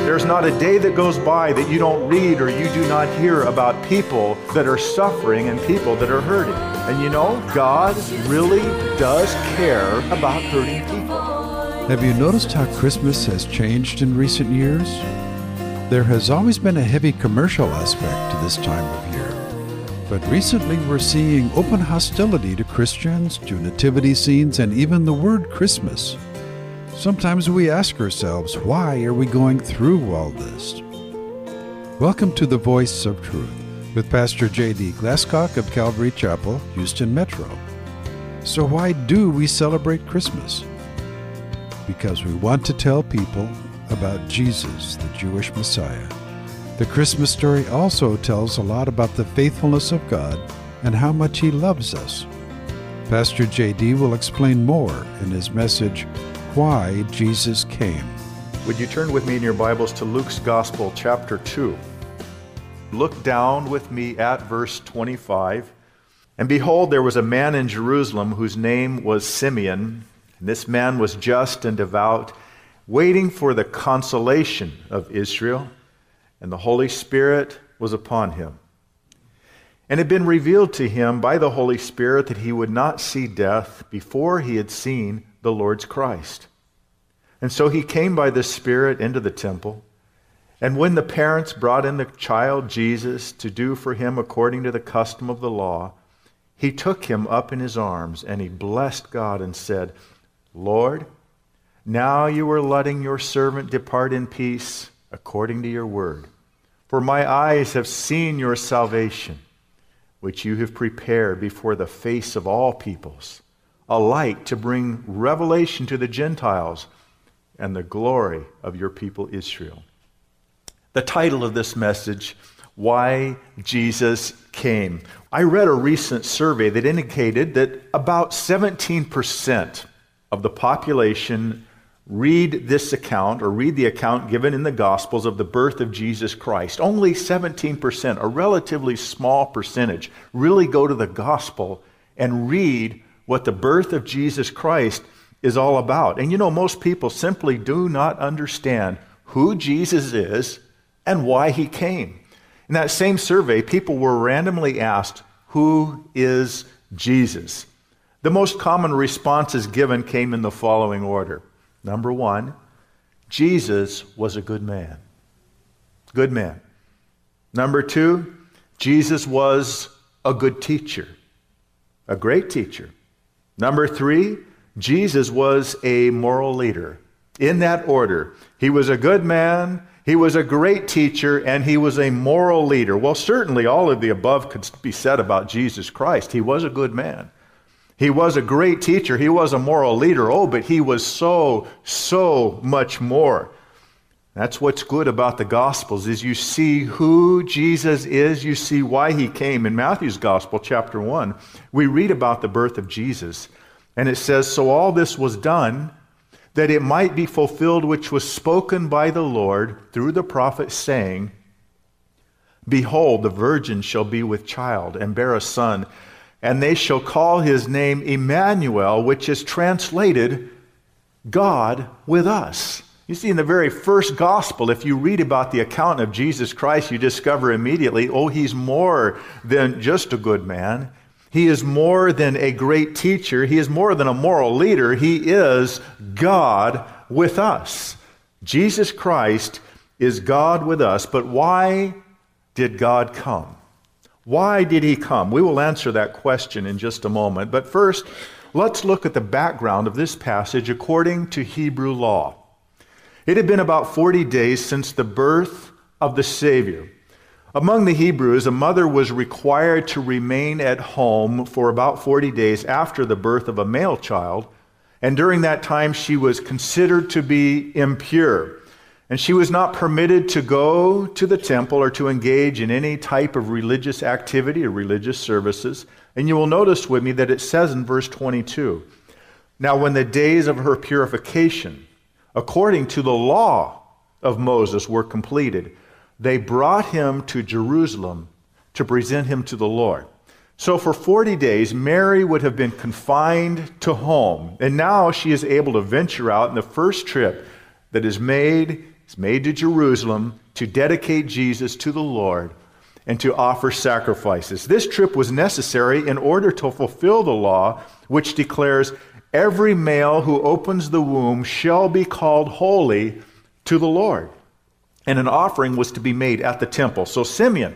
There's not a day that goes by that you don't read or you do not hear about people that are suffering and people that are hurting. And you know, God really does care about hurting people. Have you noticed how Christmas has changed in recent years? There has always been a heavy commercial aspect to this time of year. But recently we're seeing open hostility to Christians, to nativity scenes, and even the word Christmas. Sometimes we ask ourselves, why are we going through all this? Welcome to The Voice of Truth with Pastor J.D. Glasscock of Calvary Chapel, Houston Metro. So why do we celebrate Christmas? Because we want to tell people about Jesus, the Jewish Messiah. The Christmas story also tells a lot about the faithfulness of God and how much He loves us. Pastor J.D. will explain more in his message, Why Jesus Came. Would you turn with me in your Bibles to Luke's Gospel, chapter 2. Look down with me at verse 25. And behold, there was a man in Jerusalem whose name was Simeon. And this man was just and devout, waiting for the consolation of Israel. And the Holy Spirit was upon him. And it had been revealed to him by the Holy Spirit that he would not see death before he had seen the Lord's Christ. And so he came by the Spirit into the temple. And when the parents brought in the child Jesus to do for him according to the custom of the law, he took him up in his arms, and he blessed God and said, Lord, now you are letting your servant depart in peace according to your word. For my eyes have seen your salvation, which you have prepared before the face of all peoples, a light to bring revelation to the Gentiles and the glory of your people Israel. The title of this message, Why Jesus Came. I read a recent survey that indicated that about 17% of the population read this account or read the account given in the Gospels of the birth of Jesus Christ. Only 17%, a relatively small percentage, really go to the Gospel and read what the birth of Jesus Christ is all about. And you know, most people simply do not understand who Jesus is and why he came. In that same survey, people were randomly asked, who is Jesus? The most common responses given came in the following order. Number one, Jesus was a good man. Good man. Number two, Jesus was a good teacher. A great teacher. Number three, Jesus was a moral leader. In that order, he was a good man, he was a great teacher, and he was a moral leader. Well, certainly all of the above could be said about Jesus Christ. He was a good man. He was a great teacher. He was a moral leader. Oh, but he was so much more. That's what's good about the Gospels, is you see who Jesus is, you see why he came. In Matthew's Gospel, chapter 1, we read about the birth of Jesus. And it says, so all this was done that it might be fulfilled which was spoken by the Lord through the prophet, saying, Behold, the virgin shall be with child and bear a son, and they shall call his name Emmanuel, which is translated, God with us. You see, in the very first gospel, if you read about the account of Jesus Christ, you discover immediately, oh, he's more than just a good man. He is more than a great teacher. He is more than a moral leader. He is God with us. Jesus Christ is God with us. But why did God come? Why did he come? We will answer that question in just a moment. But first, let's look at the background of this passage according to Hebrew law. It had been about 40 days since the birth of the Savior. Among the Hebrews, a mother was required to remain at home for about 40 days after the birth of a male child, and during that time she was considered to be impure. And she was not permitted to go to the temple or to engage in any type of religious activity or religious services. And you will notice with me that it says in verse 22, Now when the days of her purification, according to the law of Moses, were completed, they brought him to Jerusalem to present him to the Lord. So for 40 days, Mary would have been confined to home. And now she is able to venture out, and the first trip that is made It's made to Jerusalem to dedicate Jesus to the Lord and to offer sacrifices. This trip was necessary in order to fulfill the law, which declares every male who opens the womb shall be called holy to the Lord. And an offering was to be made at the temple. So Simeon,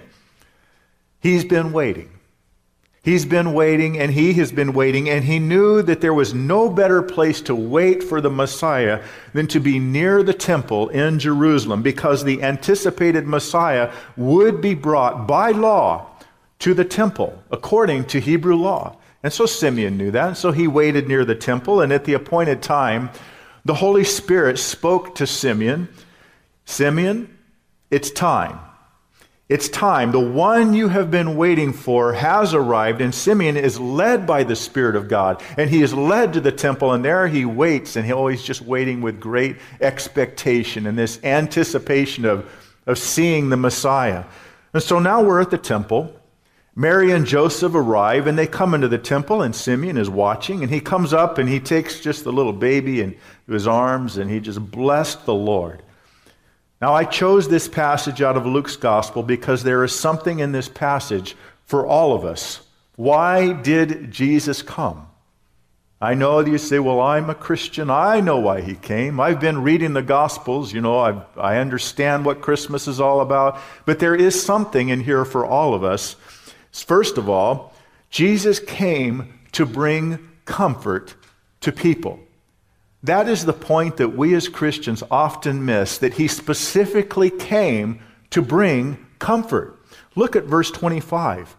he's been waiting. He's been waiting, and he has been waiting, and he knew that there was no better place to wait for the Messiah than to be near the temple in Jerusalem, because the anticipated Messiah would be brought by law to the temple, according to Hebrew law. And so Simeon knew that, and so he waited near the temple, and at the appointed time, the Holy Spirit spoke to Simeon, Simeon, it's time. It's time. The one you have been waiting for has arrived, and Simeon is led by the Spirit of God. And he is led to the temple, and there he waits, and he's always just waiting with great expectation and this anticipation of seeing the Messiah. And so now we're at the temple. Mary and Joseph arrive, and they come into the temple, and Simeon is watching, and he comes up, and he takes just the little baby into his arms, and he just blessed the Lord. Now, I chose this passage out of Luke's gospel because there is something in this passage for all of us. Why did Jesus come? I know you say, well, I'm a Christian. I know why he came. I've been reading the gospels. I understand what Christmas is all about. But there is something in here for all of us. First of all, Jesus came to bring comfort to people. That is the point that we as Christians often miss, that he specifically came to bring comfort. Look at verse 25.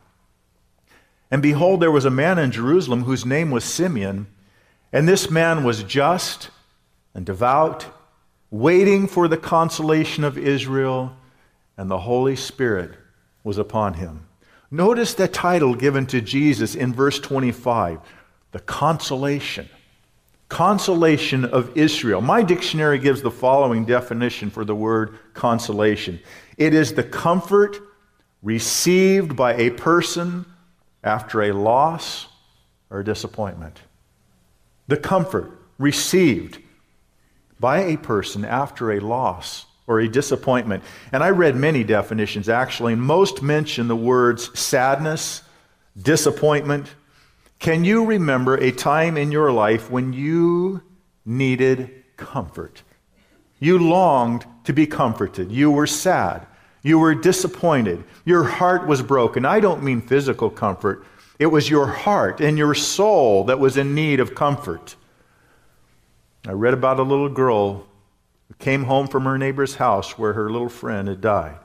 And behold, there was a man in Jerusalem whose name was Simeon, and this man was just and devout, waiting for the consolation of Israel, and the Holy Spirit was upon him. Notice the title given to Jesus in verse 25, the consolation. Consolation of Israel. My dictionary gives the following definition for the word consolation. It is the comfort received by a person after a loss or disappointment. The comfort received by a person after a loss or a disappointment. And I read many definitions actually, and most mention the words sadness, disappointment. Can you remember a time in your life when you needed comfort? You longed to be comforted. You were sad. You were disappointed. Your heart was broken. I don't mean physical comfort. It was your heart and your soul that was in need of comfort. I read about a little girl who came home from her neighbor's house where her little friend had died.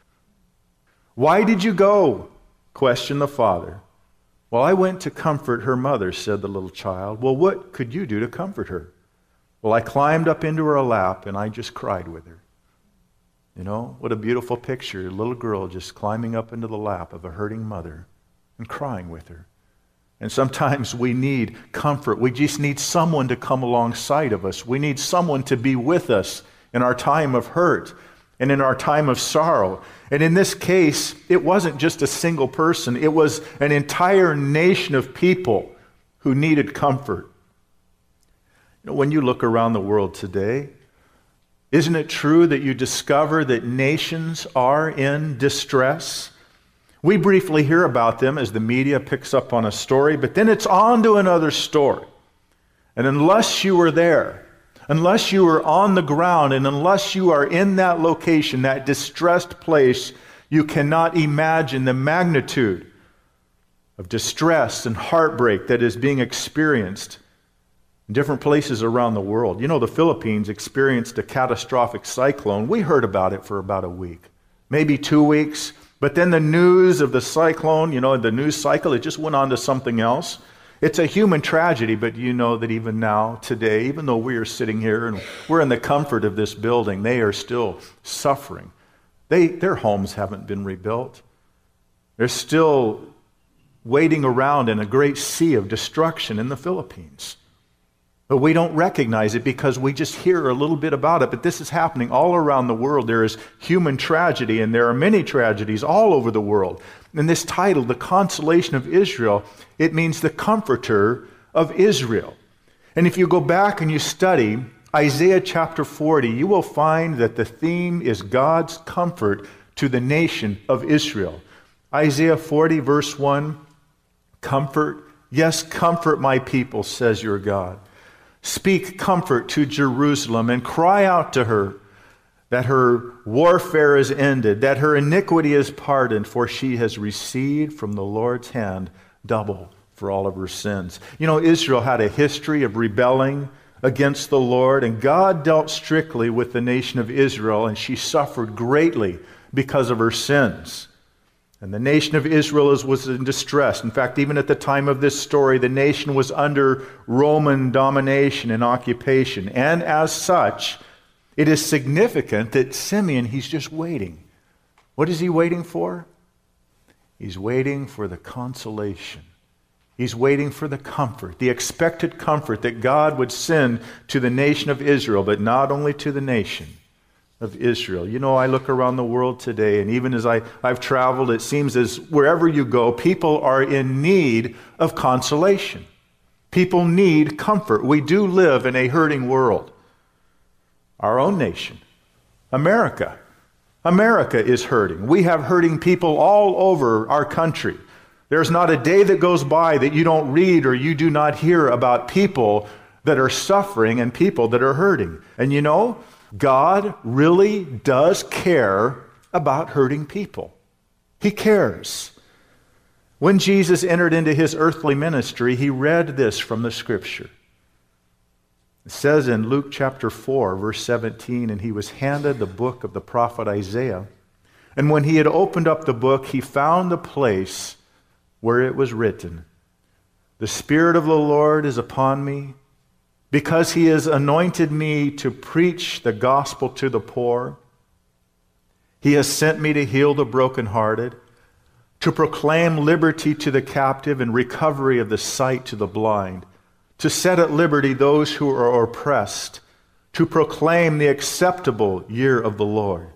Why did you go? Questioned the father. Well, I went to comfort her mother, said the little child. Well, what could you do to comfort her? Well, I climbed up into her lap and I just cried with her. What a beautiful picture. A little girl just climbing up into the lap of a hurting mother and crying with her. And sometimes we need comfort. We just need someone to come alongside of us. We need someone to be with us in our time of hurt and in our time of sorrow. And in this case, it wasn't just a single person. It was an entire nation of people who needed comfort. When you look around the world today, isn't it true that you discover that nations are in distress? We briefly hear about them as the media picks up on a story, but then it's on to another story. And unless you were there, unless you are on the ground, and unless you are in that location, that distressed place, you cannot imagine the magnitude of distress and heartbreak that is being experienced in different places around the world. The Philippines experienced a catastrophic cyclone. We heard about it for about a week, maybe 2 weeks, but then the news of the cyclone, the news cycle, it just went on to something else. It's a human tragedy, but you know that even now, today, even though we are sitting here and we're in the comfort of this building, they are still suffering. Their homes haven't been rebuilt. They're still waiting around in a great sea of destruction in the Philippines. But we don't recognize it because we just hear a little bit about it. But this is happening all around the world. There is human tragedy, and there are many tragedies all over the world. And this title, The Consolation of Israel, it means the comforter of Israel. And if you go back and you study Isaiah chapter 40, you will find that the theme is God's comfort to the nation of Israel. Isaiah 40, verse 1, comfort, yes, comfort my people, says your God. Speak comfort to Jerusalem and cry out to her that her warfare is ended, that her iniquity is pardoned, for she has received from the Lord's hand double for all of her sins. You know, Israel had a history of rebelling against the Lord, and God dealt strictly with the nation of Israel, and she suffered greatly because of her sins. And the nation of Israel was in distress. In fact, even at the time of this story, the nation was under Roman domination and occupation. And as such, it is significant that Simeon, he's just waiting. What is he waiting for? He's waiting for the consolation. He's waiting for the comfort, the expected comfort that God would send to the nation of Israel, but not only to the nation of Israel. You know, I look around the world today, and even as I've traveled, it seems as wherever you go, people are in need of consolation. People need comfort. We do live in a hurting world. Our own nation, America. America is hurting. We have hurting people all over our country. There's not a day that goes by that you don't read or you do not hear about people that are suffering and people that are hurting. And you know, God really does care about hurting people. He cares. When Jesus entered into his earthly ministry, he read this from the Scripture. It says in Luke chapter 4, verse 17, and he was handed the book of the prophet Isaiah. And when he had opened up the book, he found the place where it was written, "The Spirit of the Lord is upon me, because he has anointed me to preach the gospel to the poor. He has sent me to heal the brokenhearted, to proclaim liberty to the captive and recovery of the sight to the blind, to set at liberty those who are oppressed, to proclaim the acceptable year of the Lord."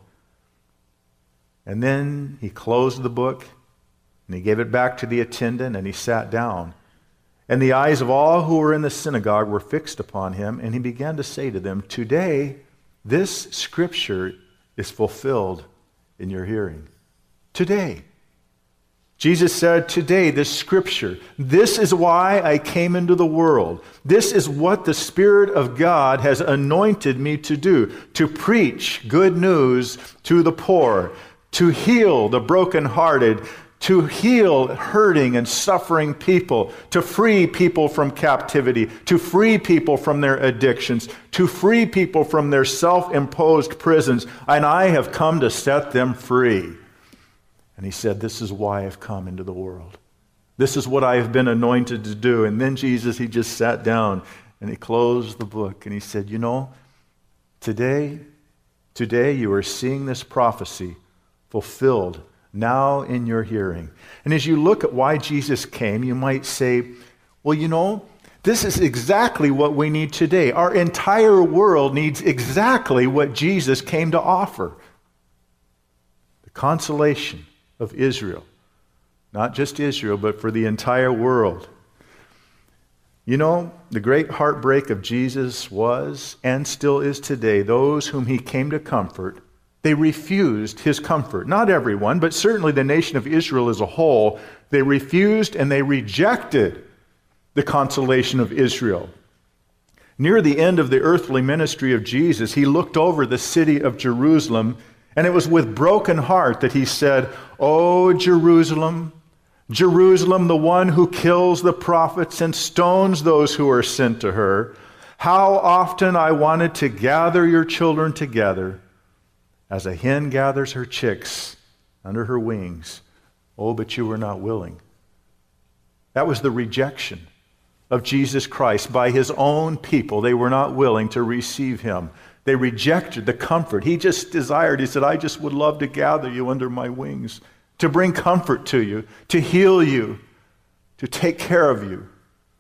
And then he closed the book, and he gave it back to the attendant, and he sat down. And the eyes of all who were in the synagogue were fixed upon him, and he began to say to them, "Today, this scripture is fulfilled in your hearing." Today. Jesus said, today, this scripture, this is why I came into the world. This is what the Spirit of God has anointed me to do, to preach good news to the poor, to heal the brokenhearted, to heal hurting and suffering people, to free people from captivity, to free people from their addictions, to free people from their self-imposed prisons, and I have come to set them free. And he said, this is why I've come into the world. This is what I have been anointed to do. And then Jesus, he just sat down and he closed the book and he said, you know, today you are seeing this prophecy fulfilled now in your hearing. And as you look at why Jesus came, you might say, well, you know, this is exactly what we need today. Our entire world needs exactly what Jesus came to offer. The consolation of Israel. Not just Israel, but for the entire world. You know, the great heartbreak of Jesus was, and still is today, those whom he came to comfort, they refused his comfort. Not everyone, but certainly the nation of Israel as a whole, they refused and they rejected the consolation of Israel. Near the end of the earthly ministry of Jesus, he looked over the city of Jerusalem, and it was with broken heart that he said, "O Jerusalem, Jerusalem, the one who kills the prophets and stones those who are sent to her, how often I wanted to gather your children together as a hen gathers her chicks under her wings. Oh, but you were not willing." That was the rejection of Jesus Christ by his own people. They were not willing to receive him. They rejected the comfort. He just desired, he said, I just would love to gather you under my wings, to bring comfort to you, to heal you, to take care of you.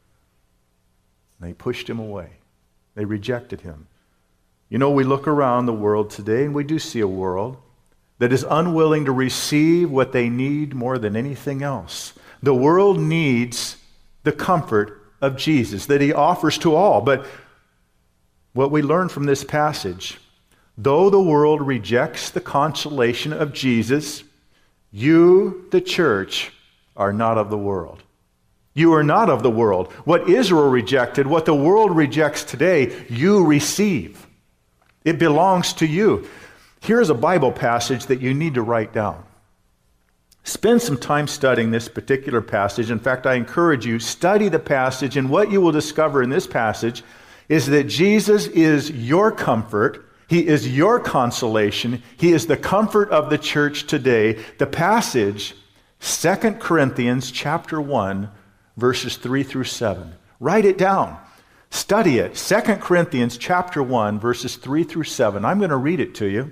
And they pushed him away. They rejected him. You know, we look around the world today, and we do see a world that is unwilling to receive what they need more than anything else. The world needs the comfort of Jesus that he offers to all. But what we learn from this passage, though the world rejects the consolation of Jesus, you, the church, are not of the world. You are not of the world. What Israel rejected, what the world rejects today, you receive. It belongs to you. Here's a Bible passage that you need to write down. Spend some time studying this particular passage. In fact, I encourage you, study the passage, and what you will discover in this passage is that Jesus is your comfort. He is your consolation. He is the comfort of the church today. The passage, 2 Corinthians chapter 1, verses 3 through 7. Write it down. Study it. 2 Corinthians chapter 1, verses 3 through 7. I'm going to read it to you.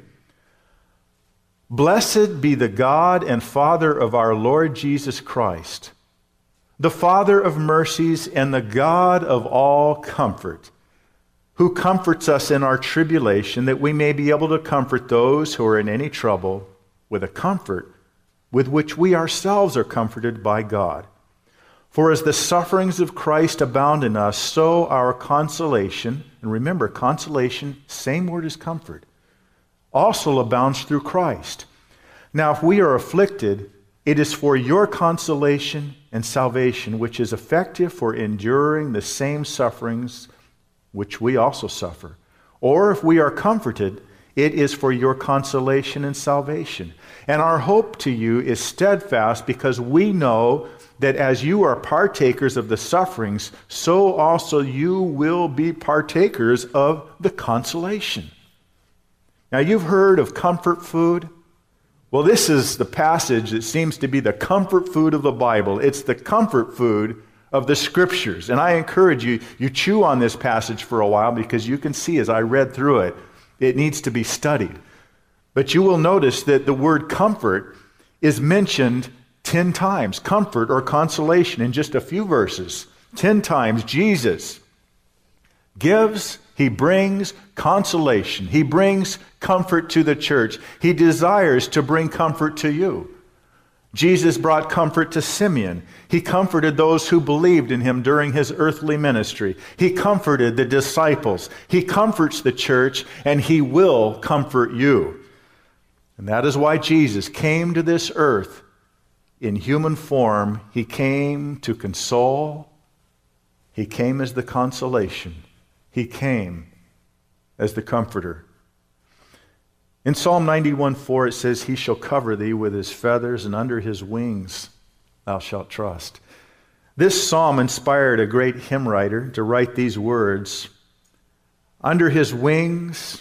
Blessed be the God and Father of our Lord Jesus Christ, the Father of mercies and the God of all comfort, who comforts us in our tribulation, that we may be able to comfort those who are in any trouble with a comfort with which we ourselves are comforted by God. For as the sufferings of Christ abound in us, so our consolation, and remember, consolation, same word as comfort, also abounds through Christ. Now, if we are afflicted, it is for your consolation and salvation, which is effective for enduring the same sufferings which we also suffer. Or if we are comforted, it is for your consolation and salvation. And our hope to you is steadfast, because we know that as you are partakers of the sufferings, so also you will be partakers of the consolation. Now, you've heard of comfort food. Well, this is the passage that seems to be the comfort food of the Bible. It's the comfort food of the Scriptures. And I encourage you, you chew on this passage for a while, because you can see as I read through it, it needs to be studied. But you will notice that the word comfort is mentioned 10 times. Comfort or consolation in just a few verses. 10 times Jesus gives, he brings consolation. He brings comfort to the church. He desires to bring comfort to you. Jesus brought comfort to Simeon. He comforted those who believed in him during his earthly ministry. He comforted the disciples. He comforts the church, and he will comfort you. And that is why Jesus came to this earth in human form. He came to console. He came as the consolation. He came as the comforter. In Psalm 91:4 it says, he shall cover thee with his feathers, and under his wings thou shalt trust. This psalm inspired a great hymn writer to write these words, under his wings,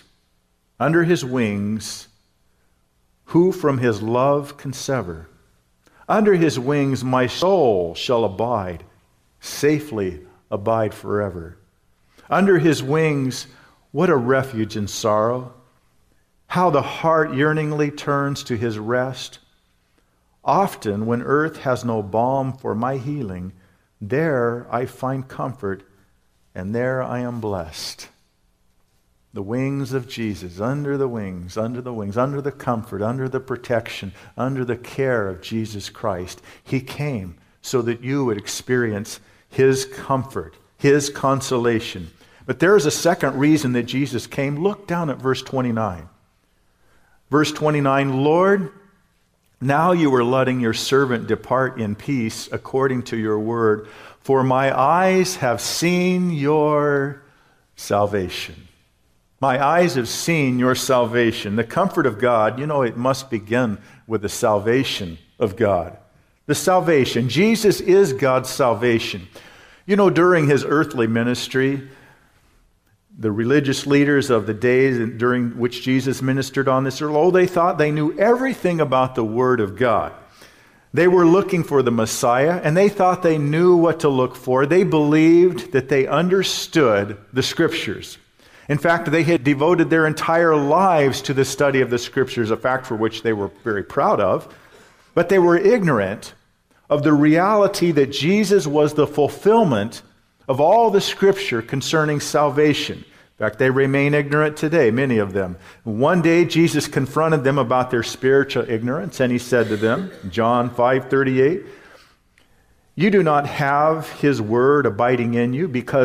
who from his love can sever? Under his wings my soul shall abide, safely abide forever. Under his wings, what a refuge in sorrow. How the heart yearningly turns to his rest. Often when earth has no balm for my healing, there I find comfort, and there I am blessed. The wings of Jesus, under the wings, under the comfort, under the protection, under the care of Jesus Christ. He came so that you would experience his comfort, his consolation. But there is a second reason that Jesus came. Look down at verse 29. Verse 29, Lord, now you are letting your servant depart in peace according to your word, for my eyes have seen your salvation. My eyes have seen your salvation. The comfort of God, it must begin with the salvation of God. The salvation. Jesus is God's salvation. During his earthly ministry, the religious leaders of the days during which Jesus ministered on this earth, they thought they knew everything about the Word of God. They were looking for the Messiah, and they thought they knew what to look for. They believed that they understood the Scriptures. In fact, they had devoted their entire lives to the study of the Scriptures, a fact for which they were very proud of. But they were ignorant of the reality that Jesus was the fulfillment of all the Scripture concerning salvation. In fact, they remain ignorant today, many of them. One day, Jesus confronted them about their spiritual ignorance, and he said to them, John 5:38, you do not have his word abiding in you, because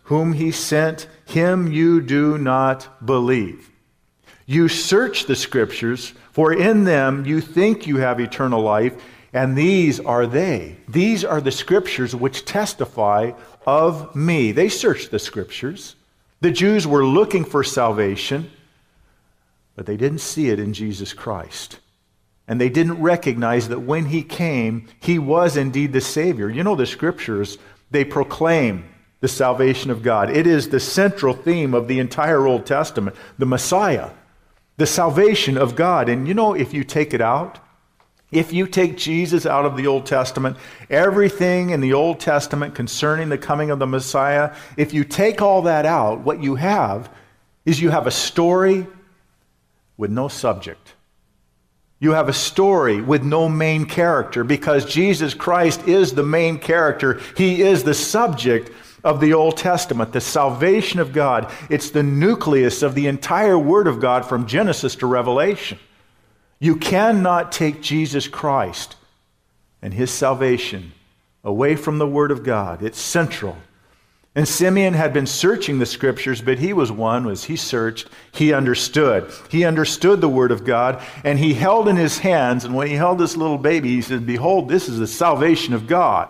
whom he sent, him you do not believe. You search the Scriptures, for in them you think you have eternal life, and these are they. These are the Scriptures which testify of me. They searched the Scriptures. The Jews were looking for salvation, but they didn't see it in Jesus Christ. And they didn't recognize that when he came, he was indeed the Savior. You know, the Scriptures, they proclaim the salvation of God. It is the central theme of the entire Old Testament, the Messiah, the salvation of God. And you know, if you take it out, if you take Jesus out of the Old Testament, everything in the Old Testament concerning the coming of the Messiah, if you take all that out, what you have is you have a story with no subject. You have a story with no main character, because Jesus Christ is the main character. He is the subject of the Old Testament, the salvation of God. It's the nucleus of the entire Word of God from Genesis to Revelation. You cannot take Jesus Christ and his salvation away from the Word of God. It's central. And Simeon had been searching the Scriptures, but he was one, as he searched, he understood. He understood the Word of God, and he held in his hands, and when he held this little baby, he said, "Behold, this is the salvation of God."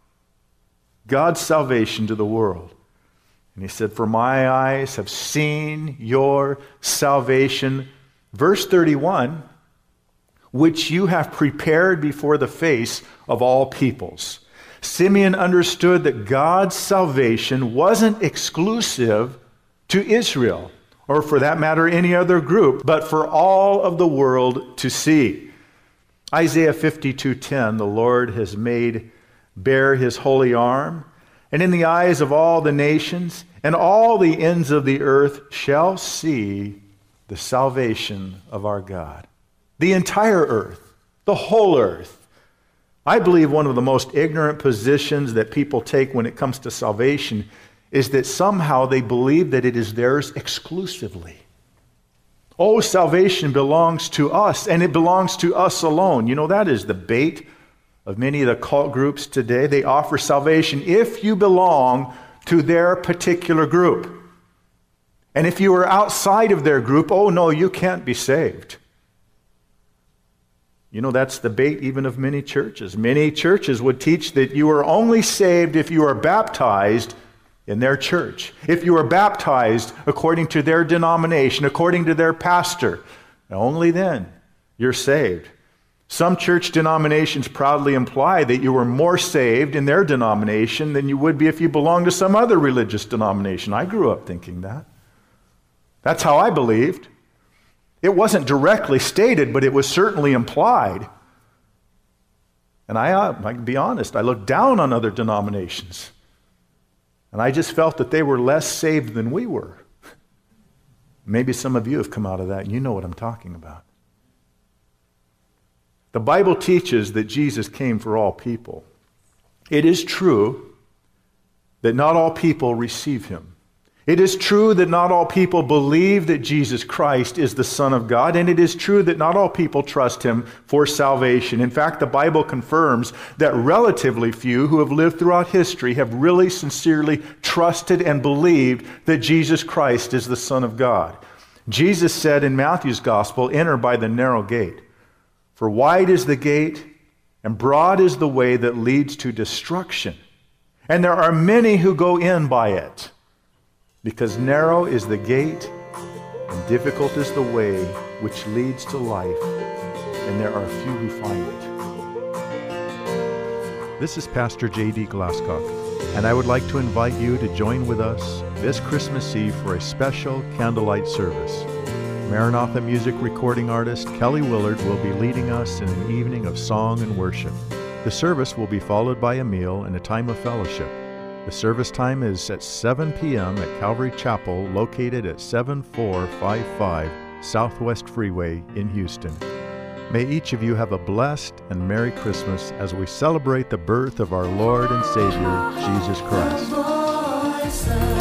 God's salvation to the world. And he said, "For my eyes have seen your salvation." Verse 31, "which you have prepared before the face of all peoples." Simeon understood that God's salvation wasn't exclusive to Israel, or for that matter, any other group, but for all of the world to see. Isaiah 52:10, "The Lord has made bare his holy arm, and in the eyes of all the nations, and all the ends of the earth shall see the salvation of our God." The entire earth, the whole earth. I believe one of the most ignorant positions that people take when it comes to salvation is that somehow they believe that it is theirs exclusively. Oh, salvation belongs to us, and it belongs to us alone. You know, that is the bait of many of the cult groups today. They offer salvation if you belong to their particular group. And if you are outside of their group, oh no, you can't be saved. You know, that's the bait even of many churches. Many churches would teach that you are only saved if you are baptized in their church. If you are baptized according to their denomination, according to their pastor, only then you're saved. Some church denominations proudly imply that you are more saved in their denomination than you would be if you belonged to some other religious denomination. I grew up thinking that. That's how I believed. It wasn't directly stated, but it was certainly implied. And I can be honest, I looked down on other denominations. And I just felt that they were less saved than we were. Maybe some of you have come out of that, and you know what I'm talking about. The Bible teaches that Jesus came for all people. It is true that not all people receive him. It is true that not all people believe that Jesus Christ is the Son of God, and it is true that not all people trust him for salvation. In fact, the Bible confirms that relatively few who have lived throughout history have really sincerely trusted and believed that Jesus Christ is the Son of God. Jesus said in Matthew's Gospel, "Enter by the narrow gate. For wide is the gate, and broad is the way that leads to destruction. And there are many who go in by it. Because narrow is the gate, and difficult is the way which leads to life, and there are few who find it." This is Pastor J.D. Glasscock, and I would like to invite you to join with us this Christmas Eve for a special candlelight service. Maranatha music recording artist Kelly Willard will be leading us in an evening of song and worship. The service will be followed by a meal and a time of fellowship. The service time is at 7 p.m. at Calvary Chapel, located at 7455 Southwest Freeway in Houston. May each of you have a blessed and Merry Christmas as we celebrate the birth of our Lord and Savior, Jesus Christ.